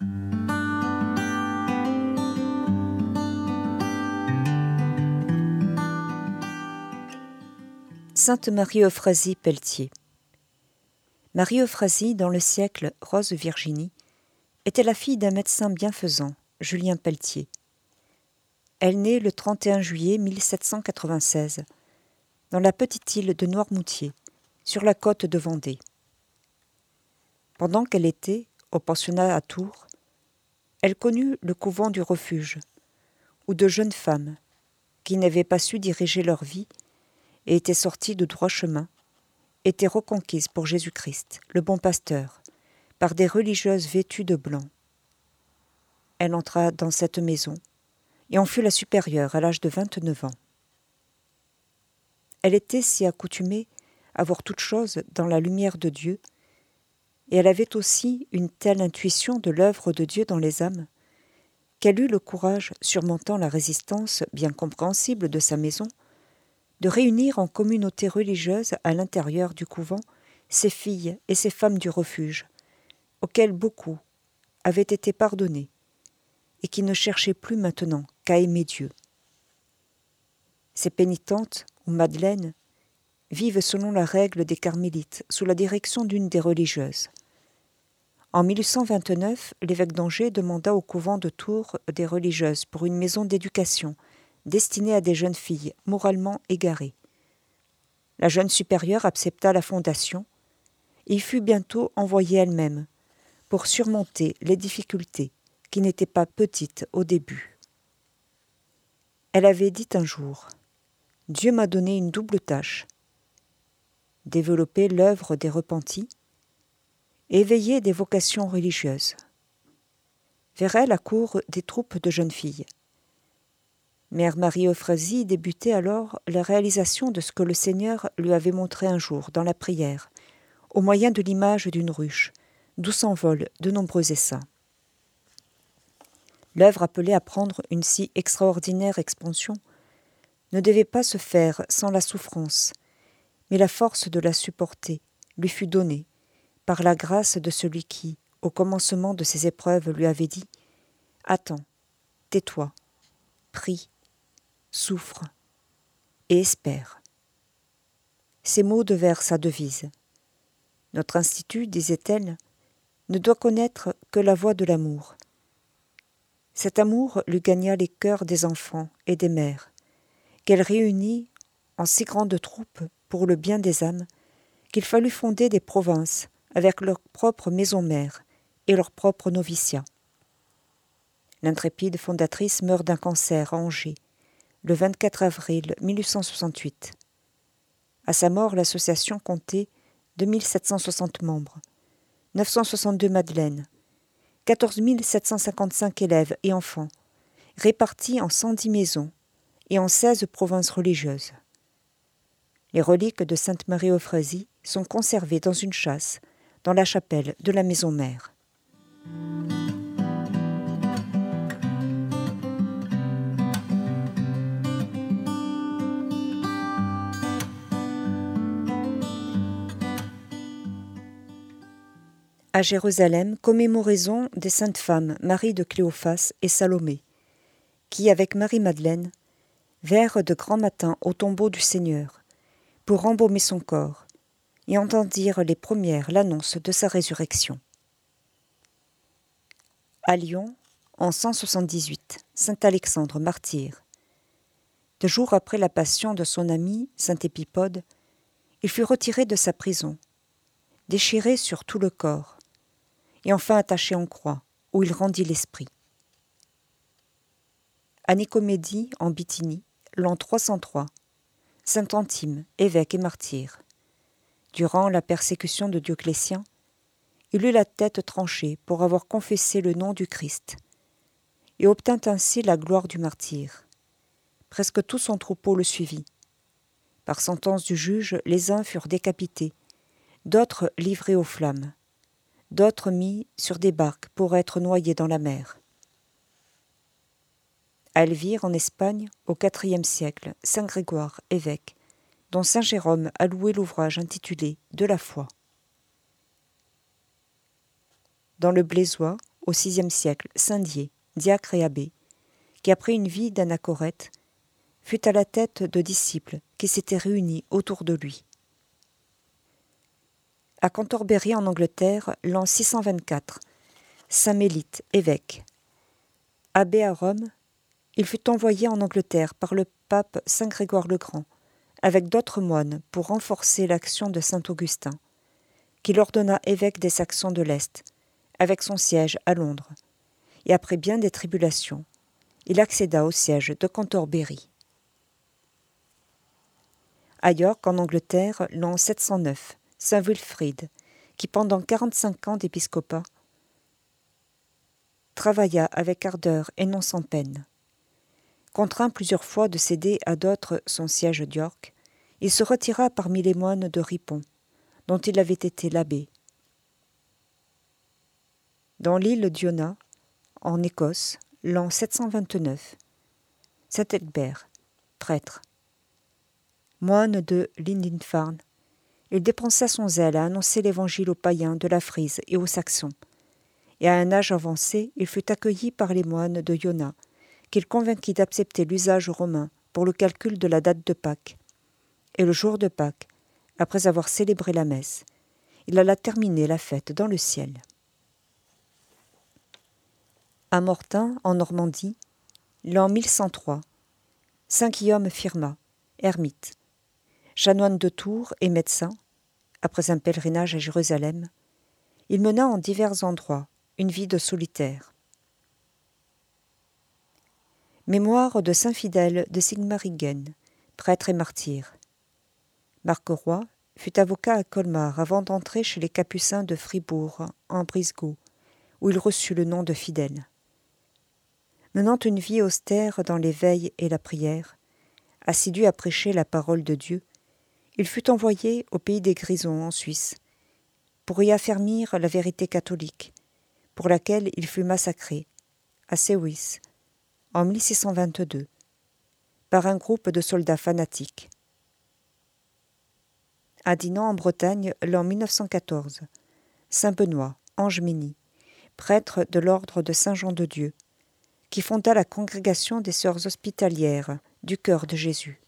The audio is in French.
Sainte Marie-Euphrasie Pelletier. Marie-Euphrasie, dans le siècle Rose-Virginie, était la fille d'un médecin bienfaisant, Julien Pelletier. Elle naît le 31 juillet 1796, dans la petite île de Noirmoutier, sur la côte de Vendée. Pendant qu'elle était au pensionnat à Tours, elle connut le couvent du Refuge, où de jeunes femmes, qui n'avaient pas su diriger leur vie et étaient sorties de droit chemin, étaient reconquises pour Jésus-Christ, le bon pasteur, par des religieuses vêtues de blanc. Elle entra dans cette maison et en fut la supérieure à l'âge de 29 ans. Elle était si accoutumée à voir toutes choses dans la lumière de Dieu, et elle avait aussi une telle intuition de l'œuvre de Dieu dans les âmes, qu'elle eut le courage, surmontant la résistance bien compréhensible de sa maison, de réunir en communauté religieuse à l'intérieur du couvent ses filles et ses femmes du refuge, auxquelles beaucoup avaient été pardonnés et qui ne cherchaient plus maintenant qu'à aimer Dieu. Ces pénitentes, ou madeleines, vivent selon la règle des carmélites sous la direction d'une des religieuses. En 1829, l'évêque d'Angers demanda au couvent de Tours des religieuses pour une maison d'éducation destinée à des jeunes filles moralement égarées. La jeune supérieure accepta la fondation et y fut bientôt envoyée elle-même pour surmonter les difficultés qui n'étaient pas petites au début. Elle avait dit un jour « Dieu m'a donné une double tâche, développer l'œuvre des repentis et éveiller des vocations religieuses. » Vers elle accourent des troupes de jeunes filles. Mère Marie-Euphrasie débutait alors la réalisation de ce que le Seigneur lui avait montré un jour dans la prière, au moyen de l'image d'une ruche, d'où s'envolent de nombreux essaims. L'œuvre appelée à prendre une si extraordinaire expansion ne devait pas se faire sans la souffrance, mais la force de la supporter lui fut donnée par la grâce de celui qui, au commencement de ses épreuves, lui avait dit « Attends, tais-toi, prie, souffre et espère. » Ces mots devinrent sa devise. Notre institut, disait-elle, ne doit connaître que la voie de l'amour. Cet amour lui gagna les cœurs des enfants et des mères, qu'elle réunit en si grande troupe pour le bien des âmes qu'il fallut fonder des provinces avec leur propre maison mère et leur propre noviciat. L'intrépide fondatrice meurt d'un cancer à Angers, le 24 avril 1868. À sa mort, l'association comptait 2760 membres, 962 madeleines, 14 755 élèves et enfants, répartis en 110 maisons et en 16 provinces religieuses. Les reliques de Sainte Marie-Euphrasie sont conservées dans une châsse, dans la chapelle de la maison mère. À Jérusalem, commémoraison des saintes femmes Marie de Cléophas et Salomé, qui, avec Marie-Madeleine, vinrent de grand matin au tombeau du Seigneur, pour embaumer son corps, et entendirent les premières l'annonce de sa résurrection. À Lyon, en 178, saint Alexandre martyr. 2 jours après la passion de son ami, saint Épipode, il fut retiré de sa prison, déchiré sur tout le corps, et enfin attaché en croix, où il rendit l'esprit. À Nicomédie, en Bithynie, l'an 303, saint Antime, évêque et martyr. Durant la persécution de Dioclétien, il eut la tête tranchée pour avoir confessé le nom du Christ, et obtint ainsi la gloire du martyr. Presque tout son troupeau le suivit. Par sentence du juge, les uns furent décapités, d'autres livrés aux flammes, d'autres mis sur des barques pour être noyés dans la mer. À Elvire, en Espagne, au IVe siècle, saint Grégoire, évêque, dont saint Jérôme a loué l'ouvrage intitulé « De la foi ». Dans le Blésois, au VIe siècle, saint Dié, diacre et abbé, qui après une vie d'anachorète, fut à la tête de disciples qui s'étaient réunis autour de lui. À Cantorbéry en Angleterre, l'an 624, saint Mélite, évêque. Abbé à Rome, il fut envoyé en Angleterre par le pape saint Grégoire le Grand, avec d'autres moines pour renforcer l'action de saint Augustin, qui l'ordonna évêque des Saxons de l'Est, avec son siège à Londres. Et après bien des tribulations, il accéda au siège de Cantorbéry. À York, en Angleterre, l'an 709, saint Wilfrid, qui pendant 45 ans d'épiscopat, travailla avec ardeur et non sans peine. Contraint plusieurs fois de céder à d'autres son siège d'York, il se retira parmi les moines de Ripon, dont il avait été l'abbé. Dans l'île d'Iona, en Écosse, l'an 729, saint Egbert, prêtre. Moine de Lindisfarne, il dépensa son zèle à annoncer l'évangile aux païens de la Frise et aux Saxons, et à un âge avancé, il fut accueilli par les moines de Iona, qu'il convainquit d'accepter l'usage romain pour le calcul de la date de Pâques. Et le jour de Pâques, après avoir célébré la messe, il alla terminer la fête dans le ciel. À Mortain, en Normandie, l'an 1103, saint Guillaume Firmat, ermite, chanoine de Tours et médecin, après un pèlerinage à Jérusalem, il mena en divers endroits une vie de solitaire. Mémoire de saint Fidèle de Sigmaringen, prêtre et martyr. Marc Roy fut avocat à Colmar avant d'entrer chez les Capucins de Fribourg, en Brisgau, où il reçut le nom de Fidèle. Menant une vie austère dans les veilles et la prière, assidu à prêcher la parole de Dieu, il fut envoyé au pays des Grisons en Suisse, pour y affermir la vérité catholique, pour laquelle il fut massacré, à Sewis, en 1622, par un groupe de soldats fanatiques. À Dinan en Bretagne, l'an 1914, saint Benoît, Angemini, prêtre de l'ordre de Saint-Jean de Dieu, qui fonda la congrégation des Sœurs hospitalières du Cœur de Jésus.